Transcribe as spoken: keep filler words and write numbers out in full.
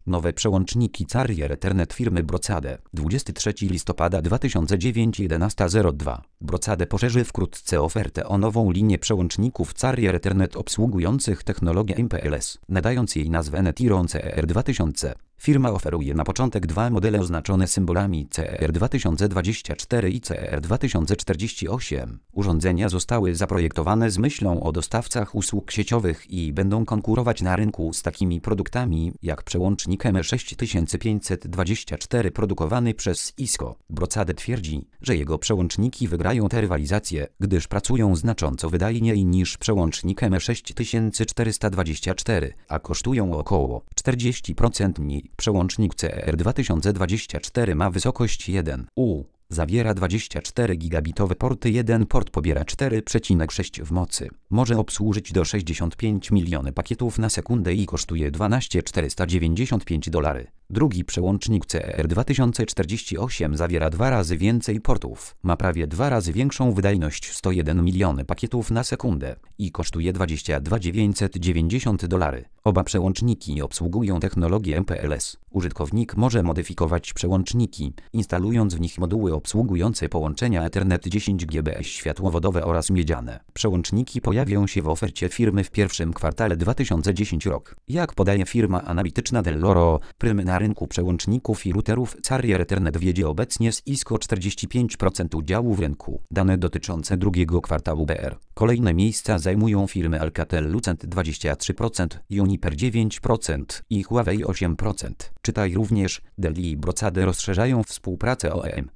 Nowe przełączniki Carrier Ethernet firmy Brocade. dwudziestego trzeciego listopada dwa tysiące dziewięć jedenaście zero dwa. Brocade poszerzy wkrótce ofertę o nową linię przełączników Carrier Ethernet obsługujących technologię M P L S, nadając jej nazwę Netiron C E R dwa tysiące. Firma oferuje na początek dwa modele oznaczone symbolami C E R dwa tysiące dwadzieścia cztery i C E R dwa tysiące czterdzieści osiem. Urządzenia zostały zaprojektowane z myślą o dostawcach usług sieciowych i będą konkurować na rynku z takimi produktami jak przełącznik M sześć tysięcy pięćset dwadzieścia cztery produkowany przez Cisco. Brocade twierdzi, że jego przełączniki wygrają tę rywalizację, gdyż pracują znacząco wydajniej niż przełącznik M sześć tysięcy czterysta dwadzieścia cztery, a kosztują około czterdzieści procent mniej. Przełącznik C E R dwa tysiące dwadzieścia cztery ma wysokość jeden U. Zawiera dwadzieścia cztery gigabitowe porty, jeden port pobiera cztery przecinek sześć w mocy. Może obsłużyć do sześćdziesiąt pięć milionów pakietów na sekundę i kosztuje dwa tysiące czterysta dziewięćdziesiąt pięć dolarów. Drugi przełącznik C E R dwa tysiące czterdzieści osiem zawiera dwa razy więcej portów, ma prawie dwa razy większą wydajność, sto jeden milionów pakietów na sekundę i kosztuje dwadzieścia dwa tysiące dziewięćset dziewięćdziesiąt dolarów. Oba przełączniki obsługują technologię M P L S. Użytkownik może modyfikować przełączniki, instalując w nich moduły obsługujące połączenia Ethernet dziesięć gigabitów światłowodowe oraz miedziane. Przełączniki pojawią się w ofercie firmy w pierwszym kwartale dwa tysiące dziesiątego roku. Jak podaje firma analityczna Dell'Oro, prym na rynku przełączników i routerów Carrier Ethernet wiedzie obecnie z Cisco czterdzieści pięć procent udziału w rynku. Dane dotyczące drugiego kwartału B R. Kolejne miejsca zajmują firmy Alcatel-Lucent dwadzieścia trzy procent, Juniper dziewięć procent i Huawei osiem procent. Czytaj również, Dell i Brocade rozszerzają współpracę o E M.